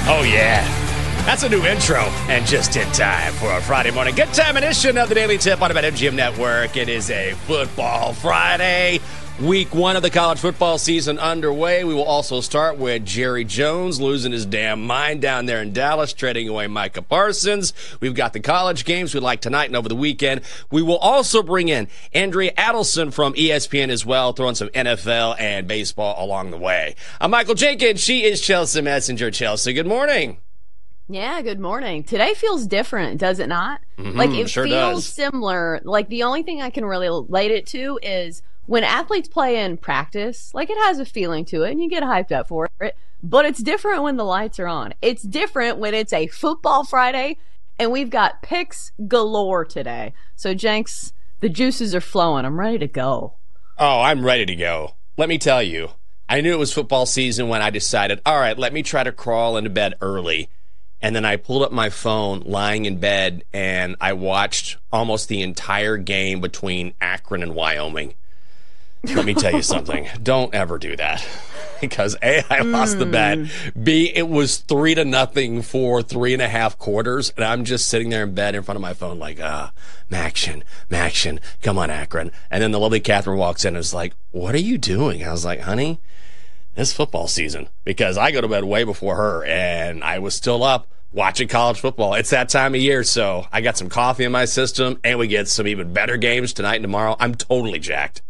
Oh, yeah. That's a new intro, and just in time for a Friday morning good time edition of the Daily Tip on the BetMGM Network. It is a football Friday. Week 1 of the college football season underway. We will also start with Jerry Jones losing his damn mind down there in Dallas, trading away Micah Parsons. We've got the college games we like tonight and over the weekend. We will also bring in Andrea Adelson from ESPN as well, throwing some NFL and baseball along the way. I'm Michael Jenkins. She is Chelsea Messenger. Chelsea, good morning. Yeah, good morning. Today feels different, does it not? It sure feels does. similar. The only thing I can really relate it to is when athletes play in practice, it has a feeling to it and you get hyped up for it, but it's different when the lights are on. It's different when it's a football Friday and we've got picks galore today. So Jenks, the juices are flowing. I'm ready to go. Oh, I'm ready to go. Let me tell you, I knew it was football season when I decided, all right, let me try to crawl into bed early. And then I pulled up my phone lying in bed and I watched almost the entire game between Akron and Wyoming. Let me tell you something. Don't ever do that. Because A, I lost the bet. B, it was 3-0 for 3.5 quarters. And I'm just sitting there in bed in front of my phone Maction, come on, Akron. And then the lovely Catherine walks in and is like, what are you doing? I was like, honey, it's football season. Because I go to bed way before her. And I was still up watching college football. It's that time of year. So I got some coffee in my system. And we get some even better games tonight and tomorrow. I'm totally jacked.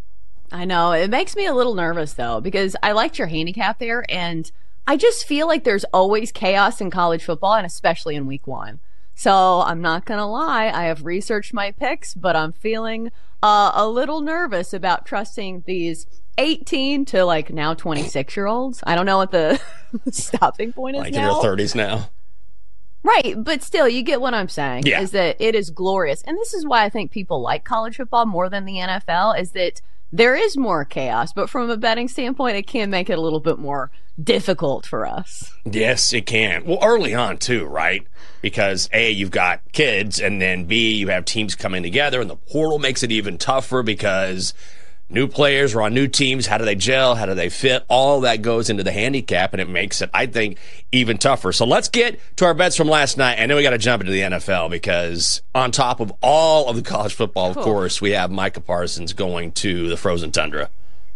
I know. It makes me a little nervous, though, because I liked your handicap there, and I just feel like there's always chaos in college football, and especially in week 1. So I'm not going to lie. I have researched my picks, but I'm feeling a little nervous about trusting these 18 to, now 26-year-olds. I don't know what the stopping point is now. In their 30s now. Right, but still, you get what I'm saying, Yeah. Is that it is glorious. And this is why I think people like college football more than the NFL, is that there is more chaos, but from a betting standpoint, it can make it a little bit more difficult for us. Yes, it can. Well, early on, too, right? Because, A, you've got kids, and then, B, you have teams coming together, and the portal makes it even tougher because new players are on new teams. How do they gel? How do they fit? All that goes into the handicap, and it makes it, I think, even tougher. So let's get to our bets from last night, and then we got to jump into the NFL because on top of all of the college football, of course, we have Micah Parsons going to the frozen tundra.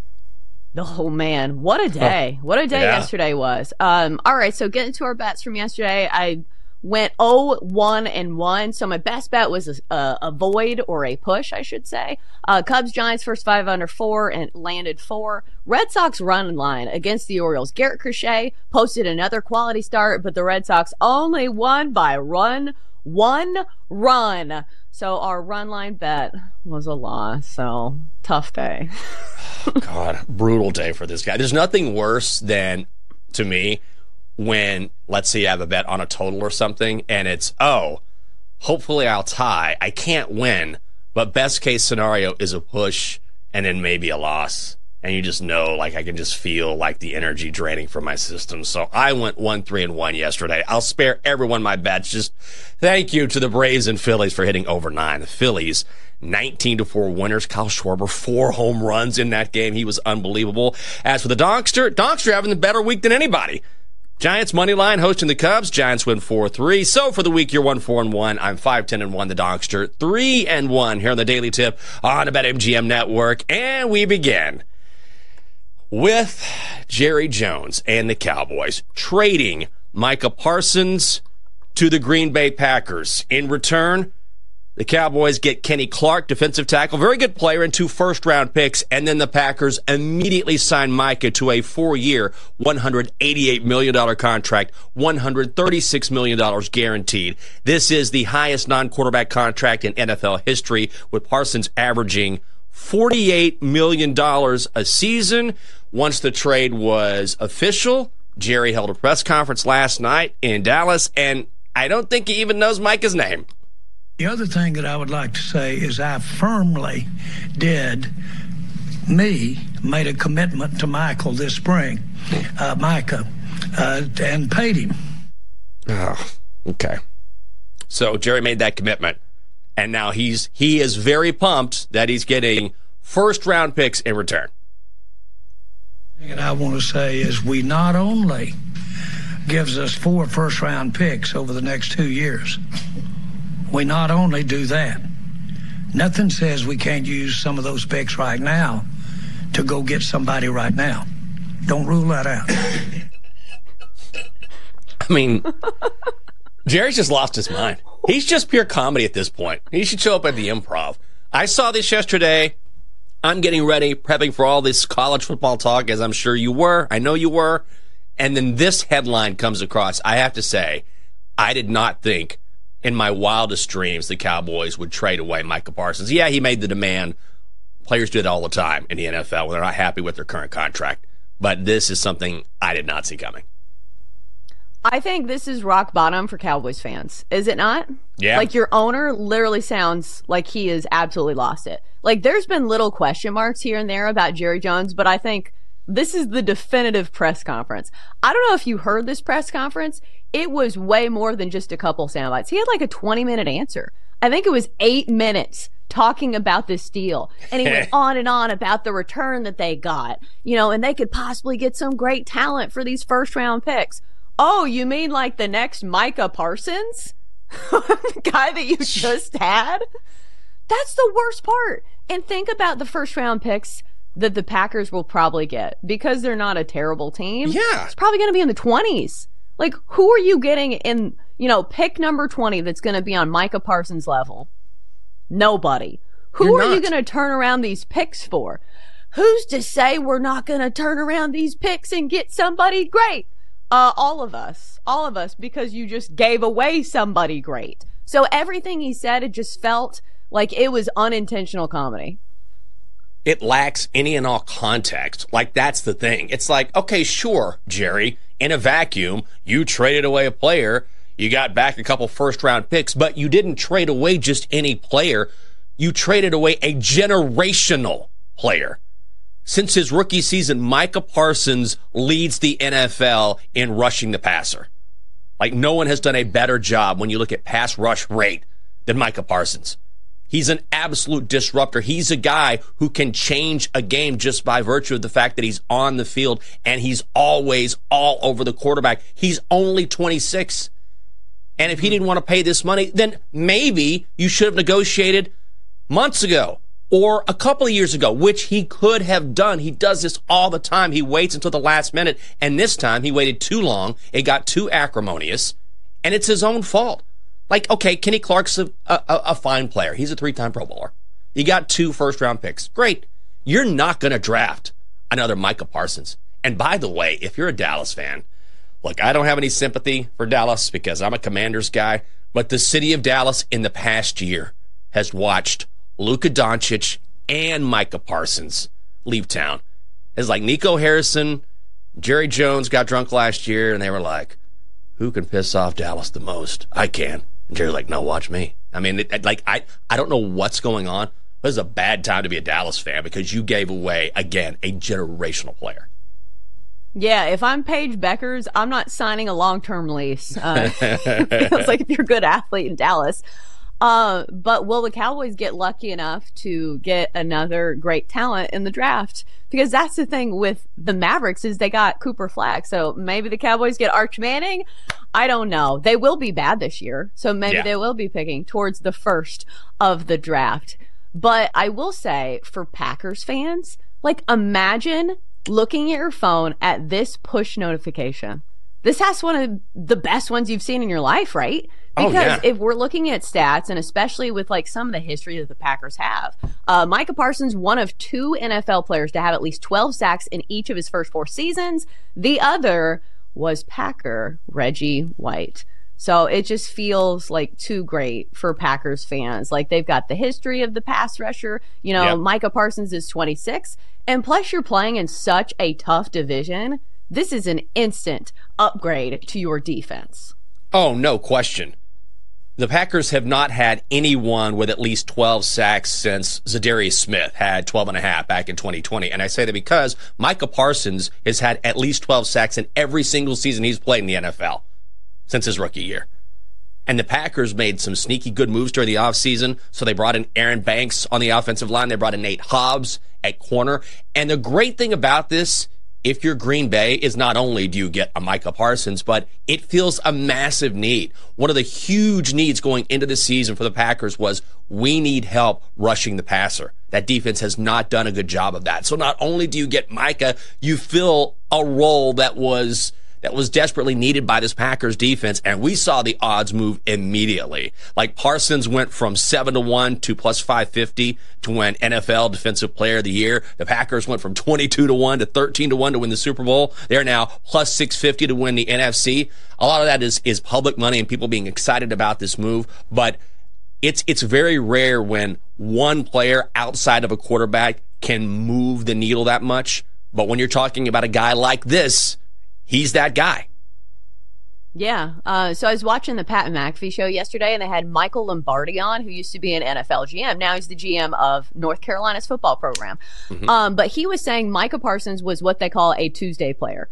Oh, man. What a day. What a day yesterday was. All right, so getting to our bets from yesterday, I went 0-1-1, so my best bet was a void or a push, I should say. Cubs Giants first 5 under 4 and landed 4. Red Sox run line against the Orioles. Garrett Crochet posted another quality start, but the Red Sox only won by one run. So our run line bet was a loss. So tough day. God, brutal day for this guy. There's nothing worse than, to me, when, let's say, you have a bet on a total or something, and it's, hopefully I'll tie. I can't win, but best case scenario is a push and then maybe a loss. And you just know, I can just feel the energy draining from my system. So I went 1-3-1 yesterday. I'll spare everyone my bets. Just thank you to the Braves and Phillies for hitting over 9. The Phillies, 19-4 winners. Kyle Schwarber, 4 home runs in that game. He was unbelievable. As for the Donkster having the better week than anybody. Giants money line hosting the Cubs. Giants win 4-3. So for the week, you're 1-4-1. I'm 5-10-1. The Donkster 3-1 here on the Daily Tip on the BetMGM Network. And we begin with Jerry Jones and the Cowboys trading Micah Parsons to the Green Bay Packers. In return, the Cowboys get Kenny Clark, defensive tackle, very good player, and 2 first-round picks, and then the Packers immediately sign Micah to a 4-year, $188 million contract, $136 million guaranteed. This is the highest non-quarterback contract in NFL history, with Parsons averaging $48 million a season. Once the trade was official, Jerry held a press conference last night in Dallas, and I don't think he even knows Micah's name. The other thing that I would like to say is I firmly made a commitment to Michael this spring, Micah, and paid him. Oh, okay. So Jerry made that commitment, and now he is very pumped that he's getting first-round picks in return. And I want to say is we not only gives us 4 first-round picks over the next 2 years. We not only do that, nothing says we can't use some of those picks right now to go get somebody right now. Don't rule that out. I mean, Jerry's just lost his mind. He's just pure comedy at this point. He should show up at the Improv. I saw this yesterday. I'm getting ready, prepping for all this college football talk, as I'm sure you were. I know you were. And then this headline comes across. I have to say, I did not think in my wildest dreams the Cowboys would trade away Micah Parsons. Yeah, he made the demand. Players do it all the time in the NFL when they're not happy with their current contract. But this is something I did not see coming. I think this is rock bottom for Cowboys fans. Is it not? Yeah. Like, your owner literally sounds like he has absolutely lost it. Like, there's been little question marks here and there about Jerry Jones, but I think this is the definitive press conference. I don't know if you heard this press conference. It was way more than just a couple sound bites. He had like a 20-minute answer. I think it was 8 minutes talking about this deal. And he went on and on about the return that they got, you know, and they could possibly get some great talent for these first-round picks. Oh, you mean like the next Micah Parsons? The guy that you just had? That's the worst part. And think about the first-round picks that the Packers will probably get, because they're not a terrible team. Yeah. It's probably going to be in the 20s. Like, who are you getting in, you know, pick number 20 that's going to be on Micah Parsons' level? Nobody. Who are you going to turn around these picks for? Who's to say we're not going to turn around these picks and get somebody great? All of us, because you just gave away somebody great. So everything he said, it just felt like it was unintentional comedy. It lacks any and all context. Like, that's the thing. It's like, okay, sure, Jerry, in a vacuum, you traded away a player, you got back a couple first-round picks, but you didn't trade away just any player. You traded away a generational player. Since his rookie season, Micah Parsons leads the NFL in rushing the passer. Like, no one has done a better job when you look at pass rush rate than Micah Parsons. He's an absolute disruptor. He's a guy who can change a game just by virtue of the fact that he's on the field and he's always all over the quarterback. He's only 26. And if he didn't want to pay this money, then maybe you should have negotiated months ago or a couple of years ago, which he could have done. He does this all the time. He waits until the last minute, and this time he waited too long. It got too acrimonious, and it's his own fault. Like, okay, Kenny Clark's a fine player. He's a 3-time Pro Bowler. You got 2 first-round picks. Great. You're not going to draft another Micah Parsons. And by the way, if you're a Dallas fan, look, I don't have any sympathy for Dallas because I'm a Commanders guy, but the city of Dallas in the past year has watched Luka Doncic and Micah Parsons leave town. It's like Nico Harrison, Jerry Jones got drunk last year, and they were like, who can piss off Dallas the most? I can. And Jerry's like, no, watch me. I mean, I don't know what's going on. This is a bad time to be a Dallas fan because you gave away, again, a generational player. Yeah, if I'm Paige Beckers, I'm not signing a long-term lease. It feels like if you're a good athlete in Dallas. But will the Cowboys get lucky enough to get another great talent in the draft? Because that's the thing with the Mavericks is they got Cooper Flagg. So maybe the Cowboys get Arch Manning. I don't know. They will be bad this year. So maybe they will be picking towards the first of the draft. But I will say for Packers fans, like, imagine looking at your phone at this push notification. This has one of the best ones you've seen in your life, right? Because if we're looking at stats, and especially with like some of the history that the Packers have, Micah Parsons, one of 2 NFL players to have at least 12 sacks in each of his first 4 seasons. The other was Packer Reggie White. So it just feels like too great for Packers fans. Like, they've got the history of the pass rusher. You know, Micah Parsons is 26. And plus, you're playing in such a tough division. This is an instant upgrade to your defense. Oh, no question. The Packers have not had anyone with at least 12 sacks since Zadarius Smith had 12.5 back in 2020. And I say that because Micah Parsons has had at least 12 sacks in every single season he's played in the NFL since his rookie year. And the Packers made some sneaky good moves during the offseason. So they brought in Aaron Banks on the offensive line. They brought in Nate Hobbs at corner. And the great thing about this if you're Green Bay, is not only do you get a Micah Parsons, but it feels a massive need. One of the huge needs going into the season for the Packers was we need help rushing the passer. That defense has not done a good job of that. So not only do you get Micah, you fill a role that was desperately needed by this Packers defense, and we saw the odds move immediately. Like Parsons went from 7-1 to plus 550 to win NFL Defensive Player of the Year. The Packers went from 22-1 to 13-1 to win the Super Bowl. They're now plus 650 to win the NFC. A lot of that is public money and people being excited about this move, but it's very rare when one player outside of a quarterback can move the needle that much. But when you're talking about a guy like this, he's that guy. Yeah. So I was watching the Pat McAfee show yesterday, and they had Michael Lombardi on, who used to be an NFL GM. Now he's the GM of North Carolina's football program. Mm-hmm. But he was saying Micah Parsons was what they call a Tuesday player.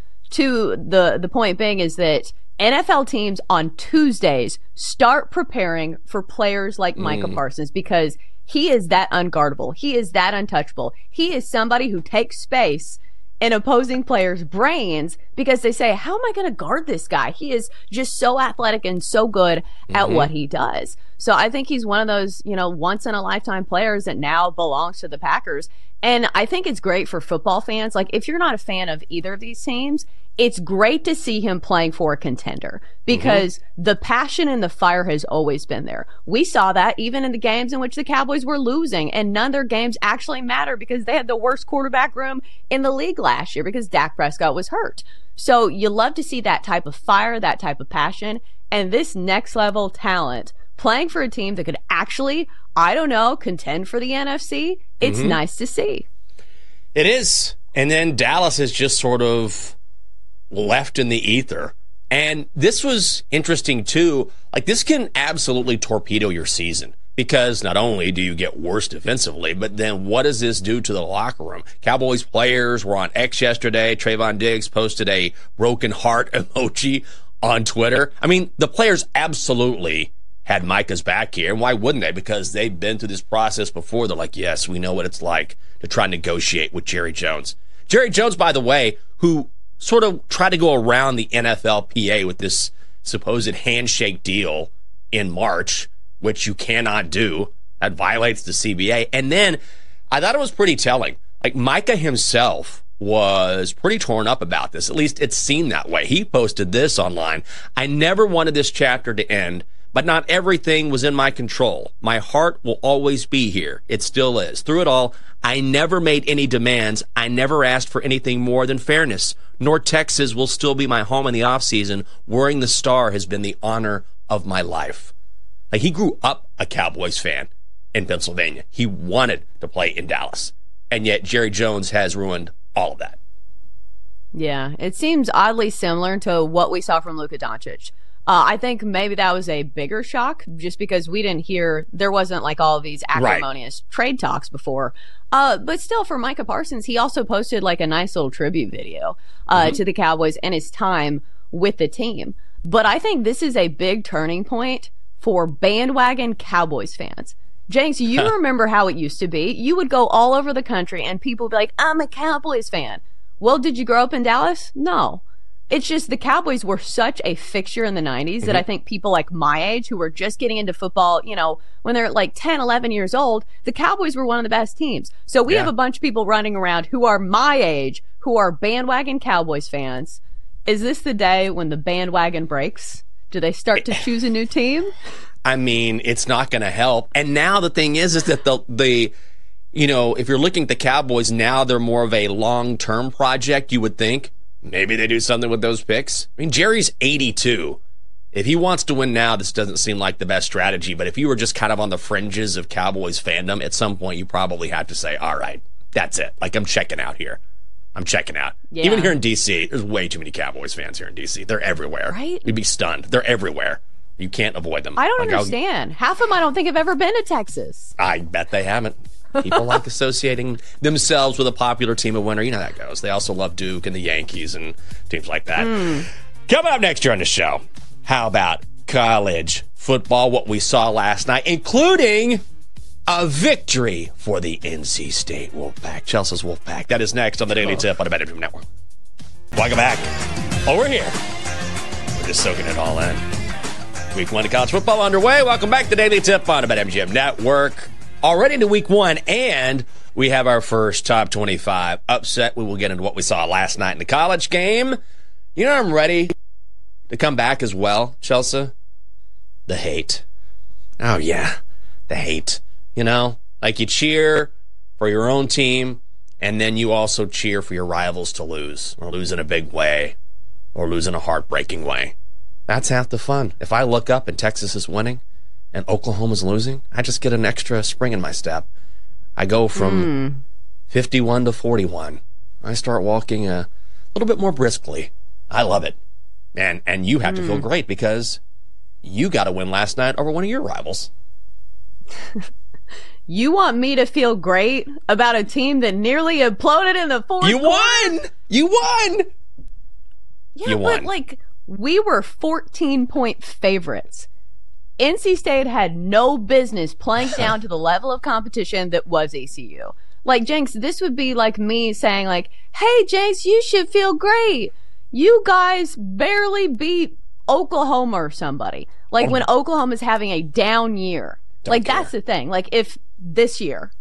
The point being is that NFL teams on Tuesdays start preparing for players like Micah Parsons because he is that unguardable. He is that untouchable. He is somebody who takes space in opposing players' brains because they say, how am I going to guard this guy? He is just so athletic and so good at what he does. So I think he's one of those, once in a lifetime players that now belongs to the Packers. And I think it's great for football fans. Like, if you're not a fan of either of these teams, it's great to see him playing for a contender because the passion and the fire has always been there. We saw that even in the games in which the Cowboys were losing, and none of their games actually matter because they had the worst quarterback room in the league last year because Dak Prescott was hurt. So you love to see that type of fire, that type of passion, and this next level talent playing for a team that could actually, contend for the NFC. It's nice to see. It is. And then Dallas is just sort of left in the ether. And this was interesting too. Like, this can absolutely torpedo your season because not only do you get worse defensively, but then what does this do to the locker room? Cowboys players were on X yesterday. Trayvon Diggs posted a broken heart emoji on Twitter. I mean, the players absolutely had Micah's back here. And why wouldn't they? Because they've been through this process before. They're like, yes, we know what it's like to try and negotiate with Jerry Jones. Jerry Jones, by the way, who sort of tried to go around the NFLPA with this supposed handshake deal in March, which you cannot do. That violates the CBA. And then I thought it was pretty telling. Like, Micah himself was pretty torn up about this. At least it seemed that way. He posted this online. I never wanted this chapter to end, but not everything was in my control. My heart will always be here. It still is. Through it all, I never made any demands. I never asked for anything more than fairness. North Texas will still be my home in the offseason. Wearing the star has been the honor of my life. Like, he grew up a Cowboys fan in Pennsylvania. He wanted to play in Dallas. And yet Jerry Jones has ruined all of that. Yeah, it seems oddly similar to what we saw from Luka Doncic. I think maybe that was a bigger shock just because we didn't hear, there wasn't like all of these acrimonious trade talks before. But still, for Micah Parsons, he also posted like a nice little tribute video to the Cowboys and his time with the team. But I think this is a big turning point for bandwagon Cowboys fans. Jenks, you remember how it used to be. You would go all over the country and people would be like, I'm a Cowboys fan. Well, did you grow up in Dallas? No. It's just the Cowboys were such a fixture in the 90s that I think people like my age who were just getting into football, when they're like 10, 11 years old, the Cowboys were one of the best teams. So we have a bunch of people running around who are my age, who are bandwagon Cowboys fans. Is this the day when the bandwagon breaks? Do they start to choose a new team? I mean, it's not going to help. And now the thing is that if you're looking at the Cowboys now, they're more of a long-term project, you would think. Maybe they do something with those picks. I mean, Jerry's 82. If he wants to win now, this doesn't seem like the best strategy. But if you were just kind of on the fringes of Cowboys fandom, at some point you probably have to say, all right, that's it. Like, I'm checking out here. I'm checking out. Yeah. Even here in D.C., there's way too many Cowboys fans here in D.C. They're everywhere. Right? You'd be stunned. They're everywhere. You can't avoid them. I don't understand. Half of them I don't think have ever been to Texas. I bet they haven't. People like associating themselves with a popular team of winner. You know how that goes. They also love Duke and the Yankees and teams like that. Coming up next year on the show, how about college football, what we saw last night, including a victory for the NC State Wolfpack. Chelsea's Wolfpack. That is next on the Daily Tip on the BetMGM Network. Welcome back. Oh, we're here. We're just soaking it all in. Week 1 of college football underway. Welcome back to Daily Tip on the BetMGM Network. Already into week 1, and we have our first top 25 upset. We will get into what we saw last night in the college game. You know, I'm ready to come back as well, Chelsea. The hate. Oh, yeah. The hate. You know, like you cheer for your own team, and then you also cheer for your rivals to lose, or lose in a big way, or lose in a heartbreaking way. That's half the fun. If I look up and Texas is winning and Oklahoma's losing, I just get an extra spring in my step. I go from 51 to 41. I start walking a little bit more briskly. I love it. And you have to feel great because you got a win last night over one of your rivals. You want me to feel great about a team that nearly imploded in the fourth quarter? You won! Yeah, but we were 14-point favorites. NC State had no business playing down to the level of competition that was ECU. Like, Jenks, this would be like me saying, like, hey, Jenks, you should feel great. You guys barely beat Oklahoma or somebody. Like, when Oklahoma's having a down year. That's the thing. Like, if this year,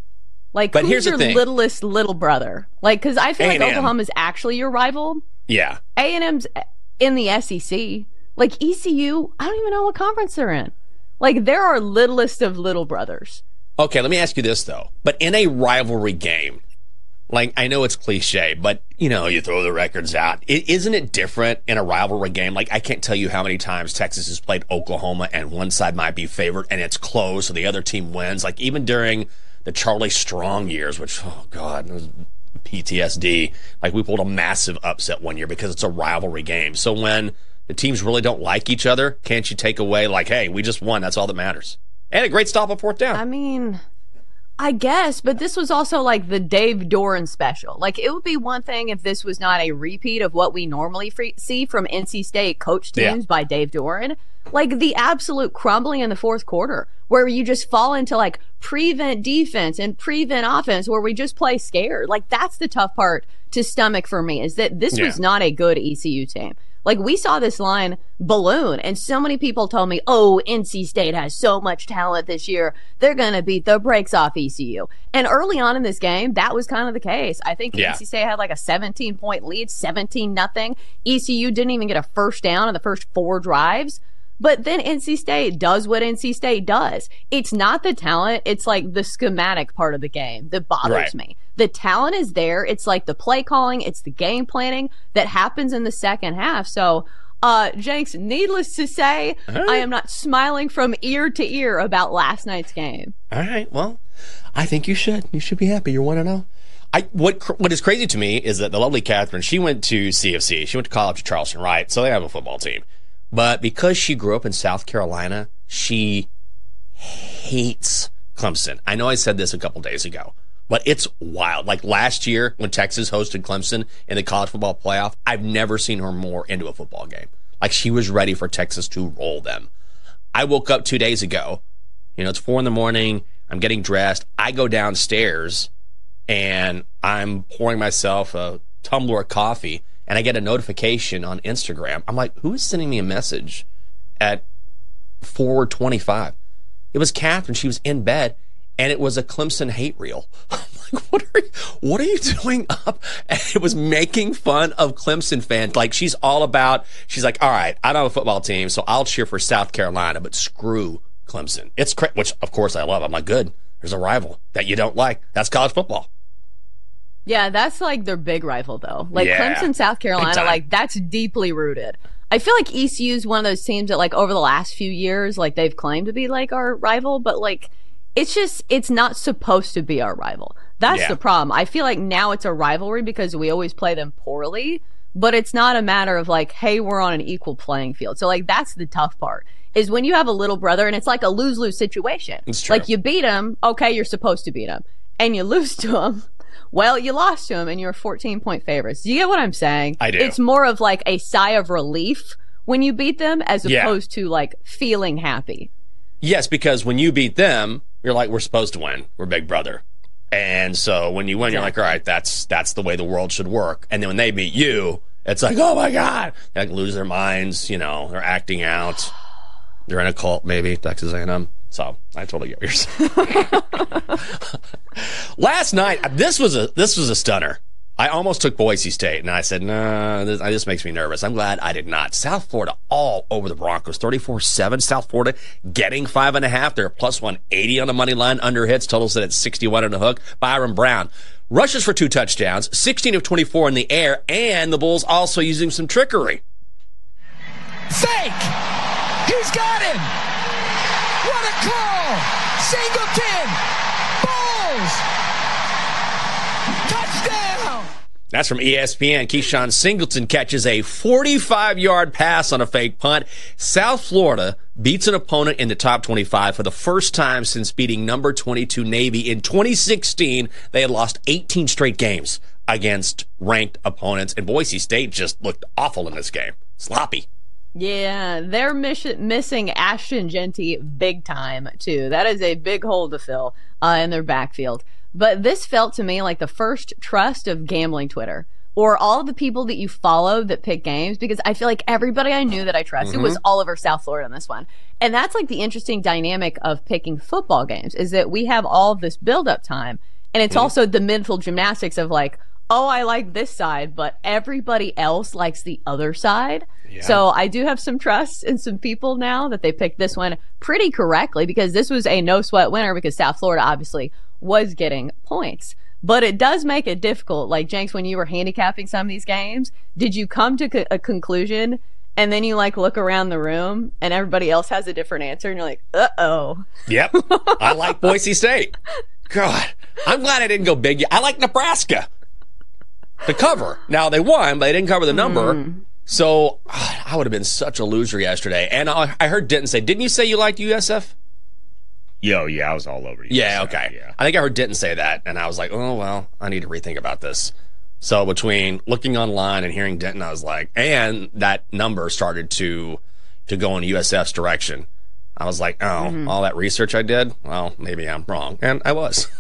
but who's here's your the thing. Littlest little brother? Like, because I feel like A&M. Oklahoma's actually your rival. Yeah. A&M's in the SEC. Like, ECU, I don't even know what conference they're in. Like, there are littlest of little brothers. Okay, let me ask you this, though. But in a rivalry game, like, I know it's cliche, but, you know, you throw the records out. Isn't it different in a rivalry game? Like, I can't tell you how many times Texas has played Oklahoma and one side might be favored and it's close, so the other team wins. Like, even during the Charlie Strong years, which, oh, God, it was PTSD. Like, we pulled a massive upset one year because it's a rivalry game. So when the teams really don't like each other, can't you take away, like, hey, we just won, that's all that matters? And a great stop on fourth down. I mean, I guess, but this was also like the Dave Doran special. Like, it would be one thing if this was not a repeat of what we normally see from NC State coach teams by Dave Doran. Like, the absolute crumbling in the fourth quarter, where you just fall into like prevent defense and prevent offense, where we just play scared. Like, that's the tough part to stomach for me, is that this was not a good ECU team. Like, we saw this line balloon, and so many people told me, oh, NC State has so much talent this year. They're going to beat the brakes off ECU. And early on in this game, that was kind of the case. I think NC State had like a 17-point lead, 17-0. ECU didn't even get a first down in the first 4 drives. But then NC State does what NC State does. It's not the talent. It's like the schematic part of the game that bothers me. The talent is there. It's like the play calling. It's the game planning that happens in the second half. So, Jenks, needless to say, I am not smiling from ear to ear about last night's game. All right. Well, I think you should. You should be happy. You're 1-0. What is crazy to me is that the lovely Catherine, she went to CFC. She went to college at Charleston, right? So they have a football team. But because she grew up in South Carolina, she hates Clemson. I know I said this a couple days ago, but it's wild. Like last year when Texas hosted Clemson in the college football playoff, I've never seen her more into a football game. Like, she was ready for Texas to roll them. I woke up 2 days ago. You know, it's 4 a.m. I'm getting dressed. I go downstairs and I'm pouring myself a tumbler of coffee, and I get a notification on Instagram. I'm like, who is sending me a message at 4:25? It was Catherine. She was in bed, and it was a Clemson hate reel. I'm like, what are you doing up? And it was making fun of Clemson fans. Like, she's like, all right, I don't have a football team, so I'll cheer for South Carolina, but screw Clemson. It's which, of course, I love. I'm like, good. There's a rival that you don't like. That's college football. Yeah, that's like their big rival, though. Like, Clemson, South Carolina, like, that's deeply rooted. I feel like ECU is one of those teams that, like, over the last few years, like, they've claimed to be, like, our rival, but, like, it's not supposed to be our rival. That's the problem. I feel like now it's a rivalry because we always play them poorly, but it's not a matter of, like, hey, we're on an equal playing field. So, like, that's the tough part, is when you have a little brother and it's like a lose-lose situation. It's true. Like, you beat him, okay, you're supposed to beat him, and you lose to him. Well, you lost to him and you're 14-point favorites. Do you get what I'm saying? I do. It's more of like a sigh of relief when you beat them as opposed to like feeling happy. Yes, because when you beat them, you're like, we're supposed to win. We're big brother. And so when you win, you're like, all right, that's the way the world should work. And then when they beat you, it's like, oh my God, they like lose their minds. They're acting out. They're in a cult, maybe Texas A&M. So I totally get yours. Last night, this was a stunner. I almost took Boise State, and I said, nah, this makes me nervous. I'm glad I did not. South Florida all over the Broncos, 34-7. South Florida getting 5.5. They're plus 180 on the money line. Under hits, total set at 61 on the hook. Byron Brown rushes for 2 touchdowns, 16 of 24 in the air, and the Bulls also using some trickery. Fake! He's got him! What a call! Singleton! Bulls! Touchdown! That's from ESPN. Keyshawn Singleton catches a 45-yard pass on a fake punt. South Florida beats an opponent in the top 25 for the first time since beating number 22 Navy. In 2016, they had lost 18 straight games against ranked opponents, and Boise State just looked awful in this game. Sloppy. Yeah, they're missing Ashton Jeanty big time, too. That is a big hole to fill in their backfield. But this felt to me like the first trust of gambling Twitter, or all of the people that you follow that pick games, because I feel like everybody I knew that I trusted was all over South Florida on this one. And that's like the interesting dynamic of picking football games, is that we have all of this build-up time, and it's also the mental gymnastics of like, oh, I like this side, but everybody else likes the other side. Yeah. So I do have some trust in some people now that they picked this one pretty correctly, because this was a no-sweat winner, because South Florida obviously was getting points. But it does make it difficult. Like, Jenks, when you were handicapping some of these games, did you come to a conclusion and then you like look around the room and everybody else has a different answer and you're like, uh-oh. Yep. I like Boise State. God, I'm glad I didn't go big. I like Nebraska to cover. Now, they won, but they didn't cover the number. So I would have been such a loser yesterday. And I heard Denton say, didn't you say you liked USF? Yeah, I was all over you. Yeah, okay. Yeah. I think I heard Denton say that, and I was like, oh, well, I need to rethink about this. So between looking online and hearing Denton, I was like, and that number started to go in USF's direction. I was like, oh, all that research I did, well, maybe I'm wrong. And I was.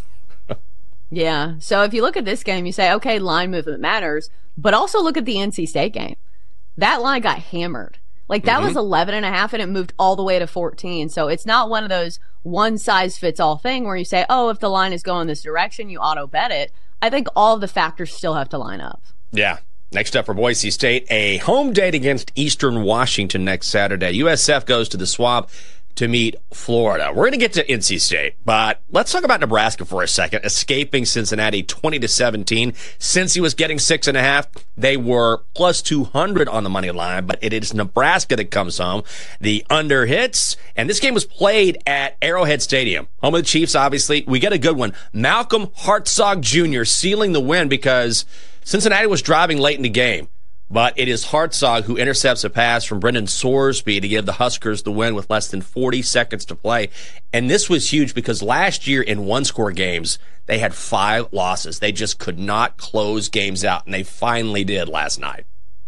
Yeah. So if you look at this game, you say, okay, line movement matters, but also look at the NC State game. That line got hammered. Like, that was 11.5, and it moved all the way to 14. So it's not one of those one-size-fits-all thing where you say, oh, if the line is going this direction, you auto-bet it. I think all of the factors still have to line up. Yeah. Next up for Boise State, a home date against Eastern Washington next Saturday. USF goes to the Swamp to meet Florida. We're going to get to NC State, but let's talk about Nebraska for a second. Escaping Cincinnati 20-17. Since he was getting 6.5, they were plus 200 on the money line, but it is Nebraska that comes home. The under hits, and this game was played at Arrowhead Stadium. Home of the Chiefs, obviously. We get a good one. Malcolm Hartzog Jr. sealing the win because Cincinnati was driving late in the game. But it is Hartzog who intercepts a pass from Brendan Sorsby to give the Huskers the win with less than 40 seconds to play. And this was huge because last year in one-score games, they had 5 losses. They just could not close games out, and they finally did last night.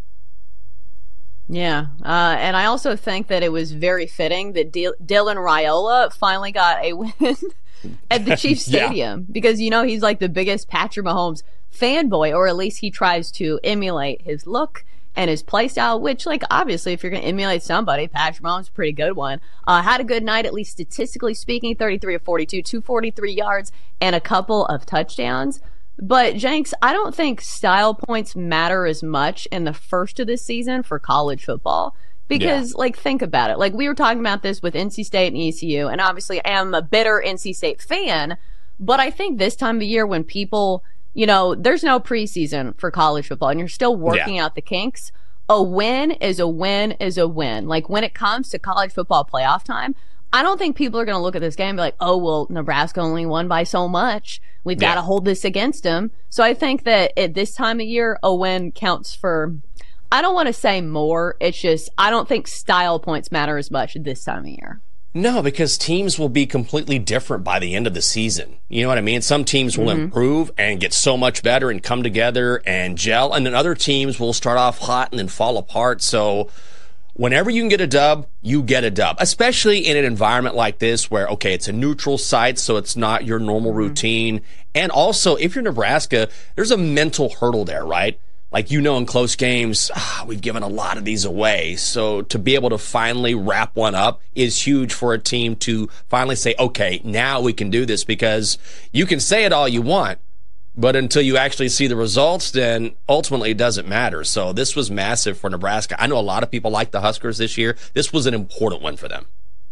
Yeah, and I also think that it was very fitting that Dylan Raiola finally got a win at the Chiefs Stadium because, he's like the biggest Patrick Mahomes fanboy, or at least he tries to emulate his look and his play style, which, like, obviously, if you're going to emulate somebody, Patrick Mahomes is a pretty good one. Had a good night, at least statistically speaking, 33 of 42, 243 yards, and a couple of touchdowns. But, Jenks, I don't think style points matter as much in the first of this season for college football. Because, think about it. Like, we were talking about this with NC State and ECU, and obviously I am a bitter NC State fan, but I think this time of year when people, there's no preseason for college football, and you're still working out the kinks, a win is a win is a win. Like, when it comes to college football playoff time, I don't think people are going to look at this game and be like, oh, well, Nebraska only won by so much. We've got to hold this against them. So I think that at this time of year, a win counts for, I don't want to say more. It's just, I don't think style points matter as much at this time of year. No, because teams will be completely different by the end of the season. You know what I mean? Some teams will improve and get so much better and come together and gel, and then other teams will start off hot and then fall apart. So whenever you can get a dub, you get a dub, especially in an environment like this where, okay, it's a neutral site, so it's not your normal routine. And also, if you're Nebraska, there's a mental hurdle there, right? Like, in close games, we've given a lot of these away. So to be able to finally wrap one up is huge for a team to finally say, okay, now we can do this, because you can say it all you want, but until you actually see the results, then ultimately it doesn't matter. So this was massive for Nebraska. I know a lot of people like the Huskers this year. This was an important one for them.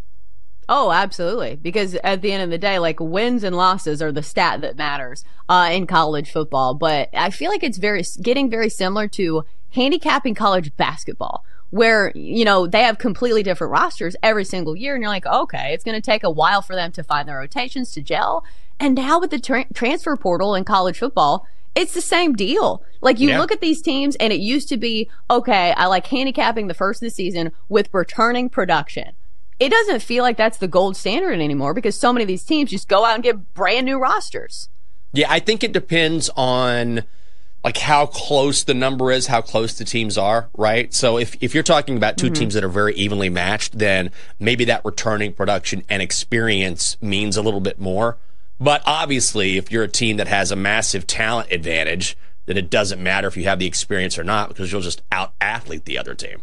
Oh, absolutely. Because at the end of the day, like, wins and losses are the stat that matters in college football. But I feel like it's getting very similar to handicapping college basketball, where, they have completely different rosters every single year. And you're like, okay, it's going to take a while for them to find their rotations to gel. And now with the transfer portal in college football, it's the same deal. Like, you look at these teams, and it used to be, okay, I like handicapping the first of the season with returning production. It doesn't feel like that's the gold standard anymore, because so many of these teams just go out and get brand new rosters. Yeah, I think it depends on like how close the number is, how close the teams are, right? So if you're talking about two teams that are very evenly matched, then maybe that returning production and experience means a little bit more. But obviously, if you're a team that has a massive talent advantage, then it doesn't matter if you have the experience or not, because you'll just out-athlete the other team.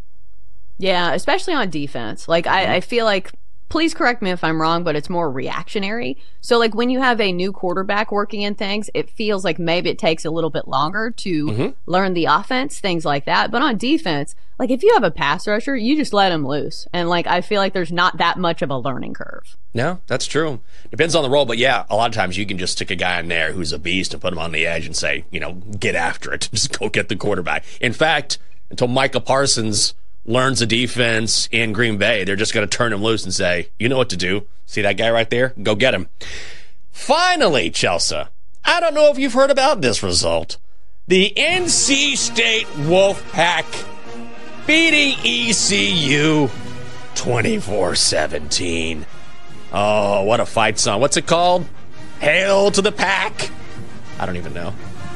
Yeah, especially on defense. Like, I feel like, please correct me if I'm wrong, but it's more reactionary. So, like, when you have a new quarterback working in things, it feels like maybe it takes a little bit longer to learn the offense, things like that. But on defense, like, if you have a pass rusher, you just let him loose. And, like, I feel like there's not that much of a learning curve. No, that's true. Depends on the role. But, yeah, a lot of times you can just stick a guy in there who's a beast and put him on the edge and say, get after it. Just go get the quarterback. In fact, until Micah Parsons learns the defense in Green Bay, they're just going to turn him loose and say, you know what to do. See that guy right there? Go get him. Finally, Chelsea, I don't know if you've heard about this result. The NC State Wolfpack beating ECU 24-17. Oh, what a fight song. What's it called? Hail to the Pack. I don't even know.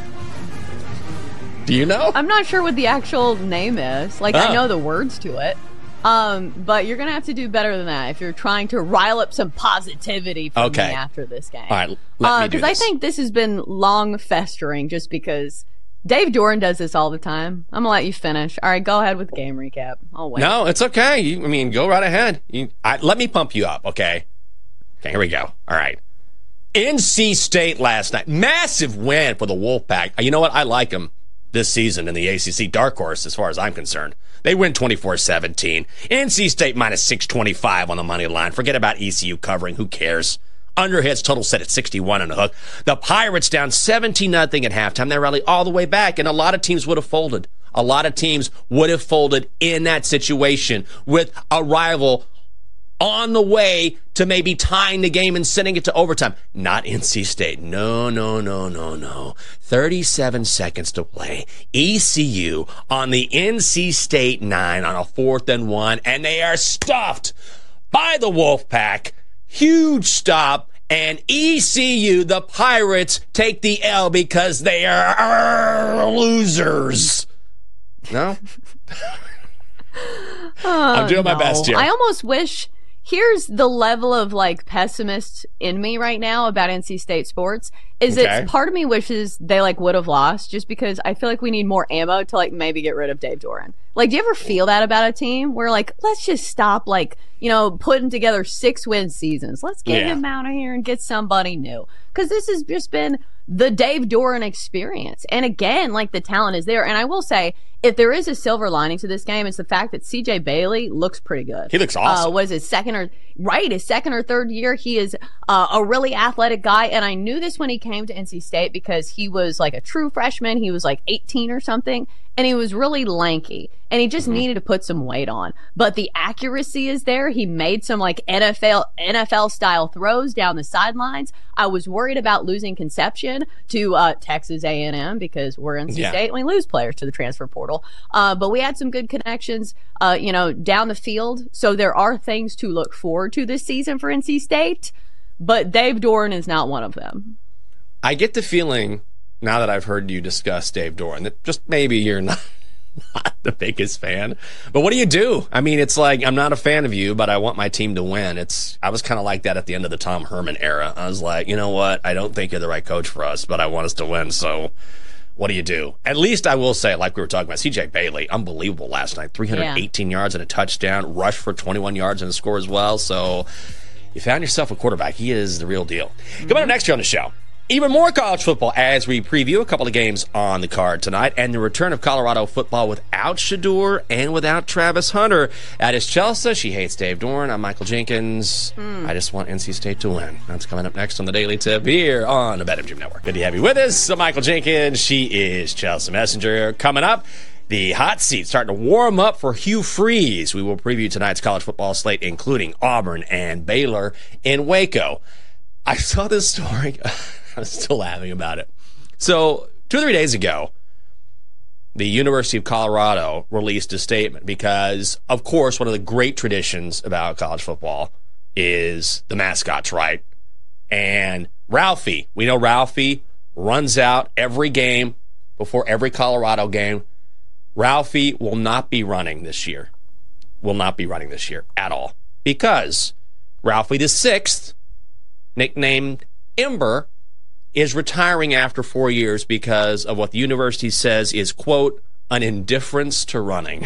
Do you know? I'm not sure what the actual name is. Like, I know the words to it. But you're going to have to do better than that if you're trying to rile up some positivity from me after this game. All right, let me do this. Because I think this has been long festering, just because Dave Doran does this all the time. I'm going to let you finish. All right, go ahead with the game recap. I'll wait. No, it's okay. Go right ahead. Let me pump you up, okay? Okay, here we go. All right. NC State last night. Massive win for the Wolfpack. You know what? I like them this season in the ACC. Dark horse, as far as I'm concerned. They win 24-17. NC State minus 625 on the money line. Forget about ECU covering. Who cares? Underhits total set at 61 on the hook. The Pirates down 17-0 at halftime. They rally all the way back, and a lot of teams would have folded. A lot of teams would have folded in that situation with a rival on the way to maybe tying the game and sending it to overtime. Not NC State. No. 37 seconds to play. ECU on the NC State 9 on a 4th and 1, and they are stuffed by the Wolfpack. Huge stop, and ECU, the Pirates, take the L because they are losers. No? I'm doing my best here. I almost wish... Here's the level of, like, pessimist in me right now about NC State sports, is that part of me wishes they, like, would have lost, just because I feel like we need more ammo to, like, maybe get rid of Dave Doran. Like, do you ever feel that about a team where, like, let's just stop, like, putting together 6-win seasons. Let's get him out of here and get somebody new. Because this has just been the Dave Doran experience. And again, like, the talent is there. And I will say, if there is a silver lining to this game, it's the fact that CJ Bailey looks pretty good. He looks awesome. Was his second or third year. He is a really athletic guy. And I knew this when he came to NC State, because he was like a true freshman. He was like 18 or something. And he was really lanky, and he just needed to put some weight on. But the accuracy is there. He made some like NFL style throws down the sidelines. I was worried about losing Conception to Texas A&M, because we're NC State and we lose players to the transfer portal. But we had some good connections, down the field. So there are things to look forward to this season for NC State. But Dave Doran is not one of them. I get the feeling, now that I've heard you discuss Dave Doran, that just maybe you're not the biggest fan. But what do you do? I mean, it's like, I'm not a fan of you, but I want my team to win. I was kind of like that at the end of the Tom Herman era. I was like, you know what? I don't think you're the right coach for us, but I want us to win. So what do you do? At least I will say, like we were talking about, CJ Bailey, unbelievable last night. 318 yards and a touchdown, rushed for 21 yards and a score as well. So you found yourself a quarterback. He is the real deal. Coming up next year on the show, even more college football as we preview a couple of games on the card tonight and the return of Colorado football without Shedeur and without Travis Hunter. That is Chelsea. She hates Dave Dorn. I'm Michael Jenkins. I just want NC State to win. That's coming up next on the Daily Tip here on the BetMGM Network. Good to have you with us. I'm Michael Jenkins. She is Chelsea Messenger. Coming up, the hot seat starting to warm up for Hugh Freeze. We will preview tonight's college football slate, including Auburn and Baylor in Waco. I saw this story. I'm still laughing about it. So 2 or 3 days ago, the University of Colorado released a statement because, of course, one of the great traditions about college football is the mascots, right? And Ralphie, we know Ralphie runs out every game before every Colorado game. Ralphie will not be running this year. Will not be running this year at all. Because Ralphie the Sixth, nicknamed Ember, is retiring after 4 years because of what the university says is, quote, an indifference to running.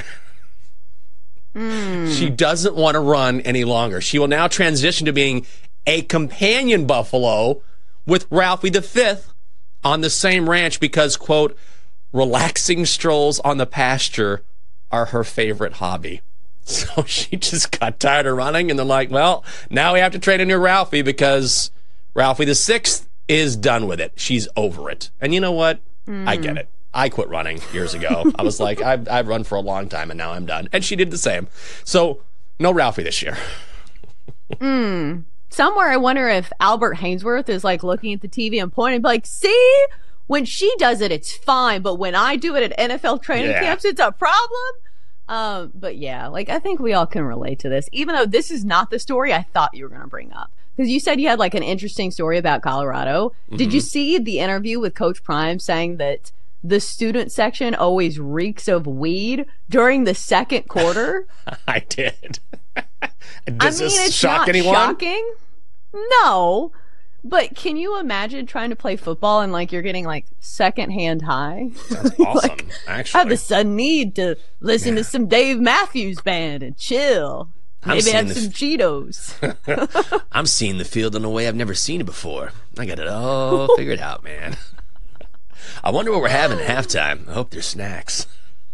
She doesn't want to run any longer. She will now transition to being a companion buffalo with Ralphie the Fifth on the same ranch because, quote, relaxing strolls on the pasture are her favorite hobby. So she just got tired of running, and they're like, well, now we have to train a new Ralphie because Ralphie the Sixth is done with it. She's over it. And you know what? I get it. I quit running years ago. I was like, I've run for a long time, and now I'm done. And she did the same. So no Ralphie this year. Somewhere I wonder if Albert Hainsworth is like looking at the TV and pointing, like, see? When she does it, it's fine. But when I do it at NFL training camps, it's a problem. But yeah, like, I think we all can relate to this, even though this is not the story I thought you were going to bring up. Because you said you had like an interesting story about Colorado. Did you see the interview with Coach Prime saying that the student section always reeks of weed during the second quarter? I did. Does this shock anyone? Shocking? No. But can you imagine trying to play football and like you're getting like secondhand high? That's awesome, like, actually. I have the sudden need to listen to some Dave Matthews Band and chill. Maybe have some Cheetos. I'm seeing the field in a way I've never seen it before. I got it all figured out, man. I wonder what we're having at halftime. I hope there's snacks.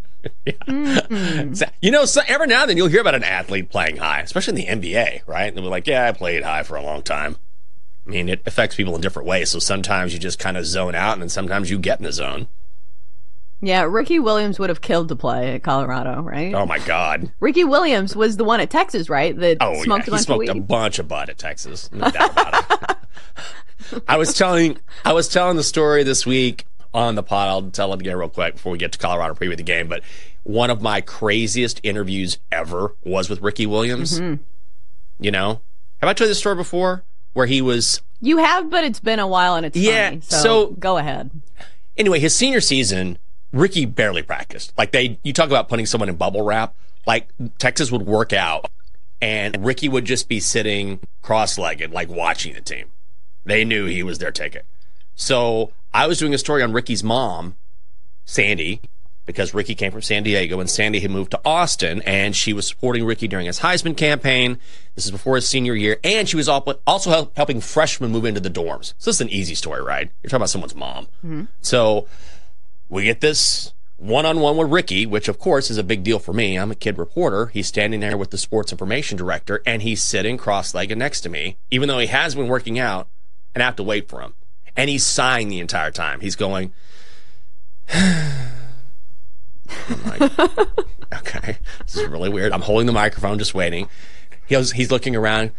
So, you know, so every now and then you'll hear about an athlete playing high, especially in the NBA, right? And they'll be like, yeah, I played high for a long time. I mean, it affects people in different ways. So sometimes you just kind of zone out, and then sometimes you get in the zone. Yeah, Ricky Williams would have killed to play at Colorado, right? Oh, my God. Ricky Williams was the one at Texas, right? That smoked a bunch of weed. He smoked a bunch of bud at Texas. No doubt about it. I was telling the story this week on the pod. I'll tell it again real quick before we get to Colorado preview the game. But one of my craziest interviews ever was with Ricky Williams. You know? Have I told you this story before? Where he was... You have, but it's been a while and it's funny. So go ahead. Anyway, his senior season... Ricky barely practiced. Like you talk about putting someone in bubble wrap. Like Texas would work out, and Ricky would just be sitting cross-legged, like watching the team. They knew he was their ticket. So I was doing a story on Ricky's mom, Sandy, because Ricky came from San Diego, and Sandy had moved to Austin, and she was supporting Ricky during his Heisman campaign. This is before his senior year, and she was also helping freshmen move into the dorms. So this is an easy story, right? You're talking about someone's mom. So we get this one-on-one with Ricky, which, of course, is a big deal for me. I'm a kid reporter. He's standing there with the sports information director, and he's sitting cross-legged next to me, even though he has been working out, and I have to wait for him. And he's sighing the entire time. He's going... I'm like, okay, this is really weird. I'm holding the microphone, just waiting. He's looking around.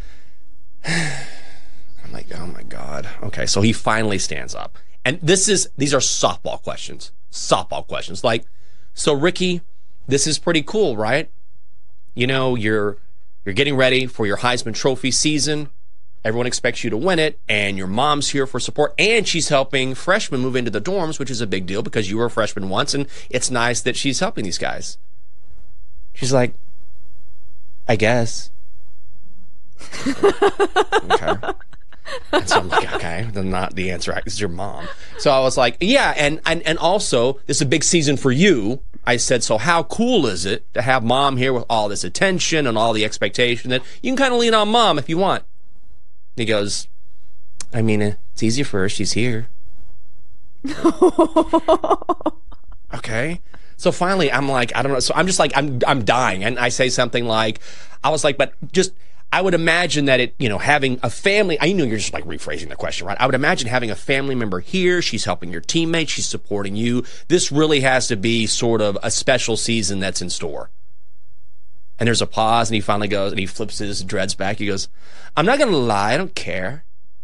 I'm like, oh, my God. Okay, so he finally stands up. And these are softball questions. Like, so Ricky, this is pretty cool, right? You know, you're getting ready for your Heisman Trophy season. Everyone expects you to win it, and your mom's here for support, and she's helping freshmen move into the dorms, which is a big deal because you were a freshman once, and it's nice that she's helping these guys. She's like, I guess. Okay. And so I'm like, okay, then not the answer. It's your mom. So I was like, yeah, and also, this is a big season for you. I said, so how cool is it to have mom here with all this attention and all the expectation that you can kind of lean on mom if you want? He goes, I mean, it's easy for her. She's here. Okay. So finally, I'm like, I don't know. So I'm just like, I'm dying. And I say something like, I was like, but just, I would imagine that it, having a family, I know you're just like rephrasing the question, right? I would imagine having a family member here. She's helping your teammates. She's supporting you. This really has to be sort of a special season that's in store. And there's a pause, and he finally goes, and he flips his dreads back. He goes, I'm not going to lie. I don't care.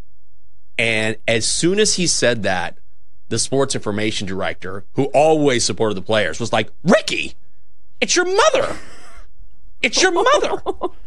And as soon as he said that, the sports information director, who always supported the players, was like, Ricky, it's your mother. It's your mother.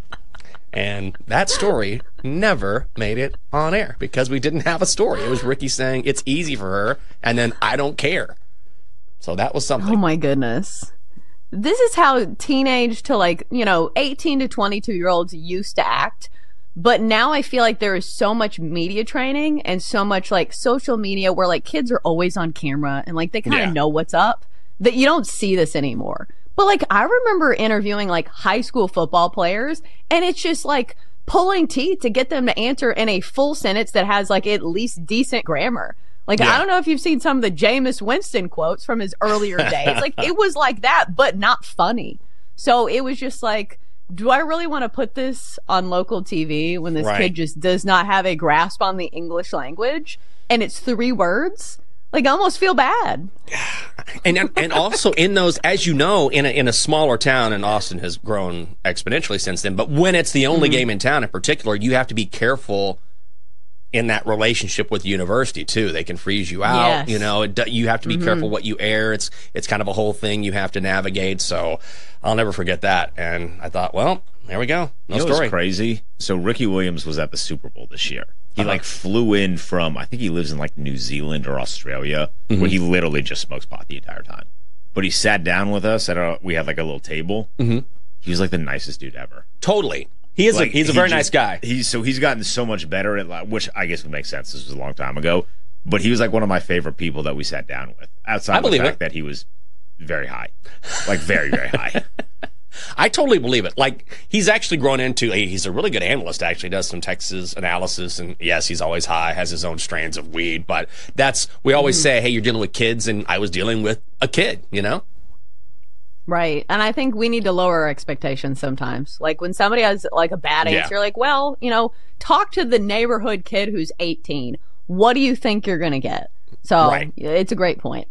And that story never made it on air because we didn't have a story. It was Ricky saying it's easy for her, and then I don't care. So that was something. Oh, my goodness. This is how teenage to 18 to 22-year-olds used to act. But now I feel like there is so much media training and so much social media where kids are always on camera and they kind of know what's up that you don't see this anymore. But I remember interviewing high school football players, and it's just pulling teeth to get them to answer in a full sentence that has at least decent grammar. I don't know if you've seen some of the Jameis Winston quotes from his earlier days. It was like that, but not funny. So it was just do I really want to put this on local TV when this kid just does not have a grasp on the English language and it's 3 words? I almost feel bad. And also in those, as you know, in a smaller town, and Austin has grown exponentially since then, but when it's the only game in town in particular, you have to be careful in that relationship with the university too. They can freeze you out. Yes. You have to be careful what you air. It's kind of a whole thing you have to navigate. So I'll never forget that. And I thought, well, there we go. No story. What's crazy? So Ricky Williams was at the Super Bowl this year. He flew in from, I think he lives in New Zealand or Australia, where he literally just smokes pot the entire time. But he sat down with us we had a little table. Mm-hmm. He was the nicest dude ever. Totally. He is. He's a very nice guy. He's gotten so much better at which I guess would make sense. This was a long time ago, but he was one of my favorite people that we sat down with. Outside of the fact that he was very high, very very high. I totally believe it. He's actually grown into. He's a really good analyst. Actually, does some Texas analysis, and yes, he's always high. Has his own strands of weed, but we always say, hey, you're dealing with kids, and I was dealing with a kid. Right. And I think we need to lower our expectations sometimes. When somebody has a bad answer, talk to the neighborhood kid who's 18. What do you think you're going to get? So it's a great point.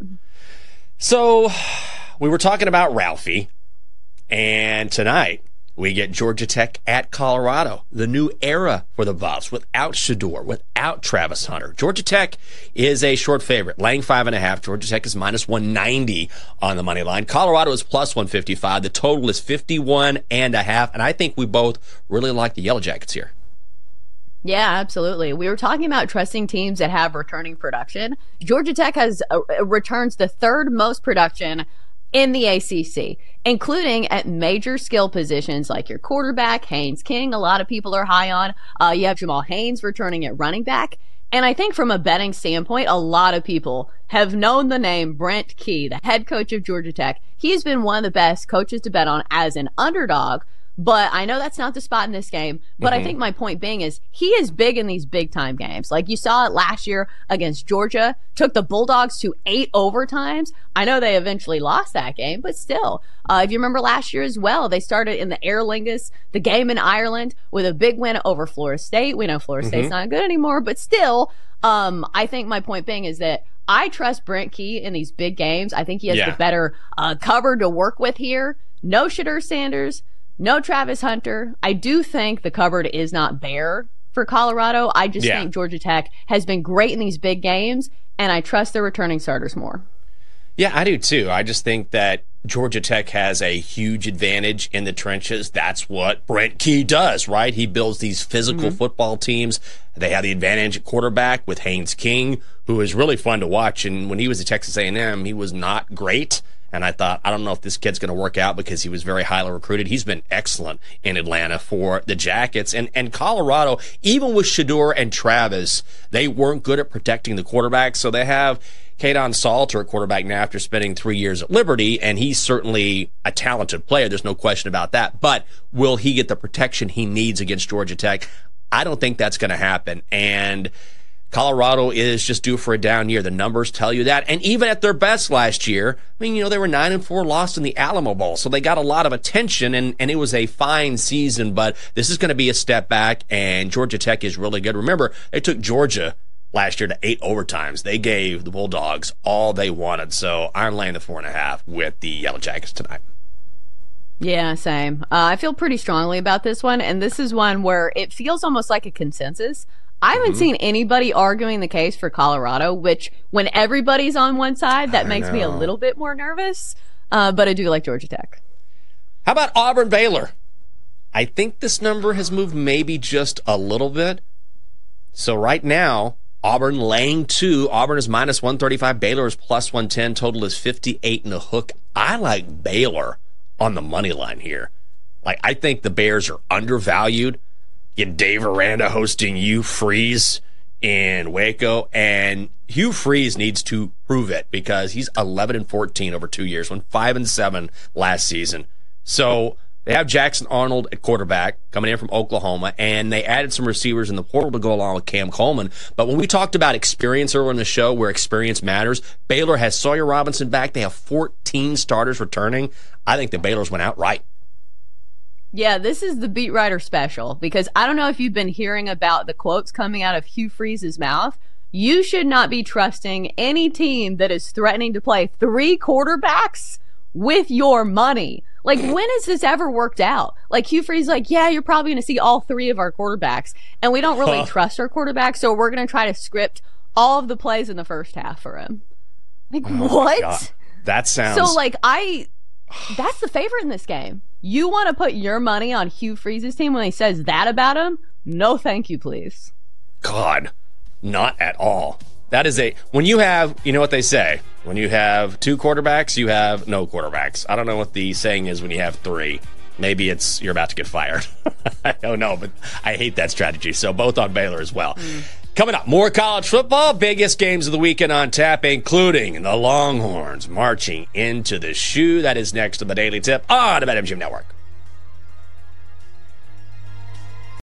So we were talking about Ralphie, and tonight we get Georgia Tech at Colorado, the new era for the Buffs, without Shedeur, without Travis Hunter. Georgia Tech is a short favorite, laying 5.5. Georgia Tech is minus 190 on the money line. Colorado is plus 155. The total is 51.5, and I think we both really like the Yellow Jackets here. Yeah, absolutely. We were talking about trusting teams that have returning production. Georgia Tech returns the 3rd most production in the ACC, including at major skill positions like your quarterback, Haynes King. A lot of people are high on. You have Jamal Haynes returning at running back. And I think from a betting standpoint, a lot of people have known the name Brent Key, the head coach of Georgia Tech. He's been one of the best coaches to bet on as an underdog. But I know that's not the spot in this game. But I think my point being is he is big in these big time games. You saw it last year against Georgia, took the Bulldogs to 8 overtimes. I know they eventually lost that game, but still, if you remember last year as well, they started in the Aer Lingus, the game in Ireland, with a big win over Florida State. We know Florida State's not good anymore, but still, I think my point being is that I trust Brent Key in these big games. I think he has the better cover to work with here. No Shedeur Sanders. No Travis Hunter. I do think the cupboard is not bare for Colorado. I just think Georgia Tech has been great in these big games, and I trust their returning starters more. Yeah, I do too. I just think that Georgia Tech has a huge advantage in the trenches. That's what Brent Key does, right? He builds these physical football teams. They have the advantage at quarterback with Haynes King, who is really fun to watch. And when he was at Texas A&M, he was not great. And I thought, I don't know if this kid's going to work out because he was very highly recruited. He's been excellent in Atlanta for the Jackets. And Colorado, even with Shedeur and Travis, they weren't good at protecting the quarterback. So they have Kaidon Salter at quarterback now after spending 3 years at Liberty, and he's certainly a talented player. There's no question about that. But will he get the protection he needs against Georgia Tech? I don't think that's going to happen. And Colorado is just due for a down year. The numbers tell you that. And even at their best last year, I mean, they were 9-4, lost in the Alamo Bowl. So they got a lot of attention, and it was a fine season. But this is going to be a step back, and Georgia Tech is really good. Remember, they took Georgia last year to 8 overtimes. They gave the Bulldogs all they wanted. So I'm laying the 4.5 with the Yellow Jackets tonight. Yeah, same. I feel pretty strongly about this one, and this is one where it feels almost like a consensus. I haven't seen anybody arguing the case for Colorado, which when everybody's on one side, that makes me a little bit more nervous. But I do like Georgia Tech. How about Auburn Baylor? I think this number has moved maybe just a little bit. So right now, Auburn laying 2. Auburn is minus 135. Baylor is plus 110. Total is 58 and a hook. I like Baylor on the money line here. Like, I think the Bears are undervalued. Get Dave Aranda hosting Hugh Freeze in Waco, and Hugh Freeze needs to prove it because he's 11-14 over 2 years, went 5-7 last season. So they have Jackson Arnold at quarterback coming in from Oklahoma, and they added some receivers in the portal to go along with Cam Coleman. But when we talked about experience earlier in the show, where experience matters, Baylor has Sawyer Robinson back. They have 14 starters returning. I think the Baylors went out right. Yeah, this is the beat writer special, because I don't know if you've been hearing about the quotes coming out of Hugh Freeze's mouth. You should not be trusting any team that is threatening to play 3 quarterbacks with your money. Like, when has this ever worked out? Like, Hugh Freeze, like, yeah, you're probably going to see all 3 of our quarterbacks, and we don't really trust our quarterbacks, so we're going to try to script all of the plays in the first half for him. Like, what? That sounds... So, like, that's the favorite in this game. You want to put your money on Hugh Freeze's team when he says that about him? No, thank you, please. God, not at all. That is when you have, you know what they say, when you have 2 quarterbacks, you have no quarterbacks. I don't know what the saying is when you have 3. Maybe it's you're about to get fired. I don't know, but I hate that strategy. So both on Baylor as well. Coming up, more college football, biggest games of the weekend on tap, including the Longhorns marching into the shoe. That is next to the Daily Tip on the BetMGM Network.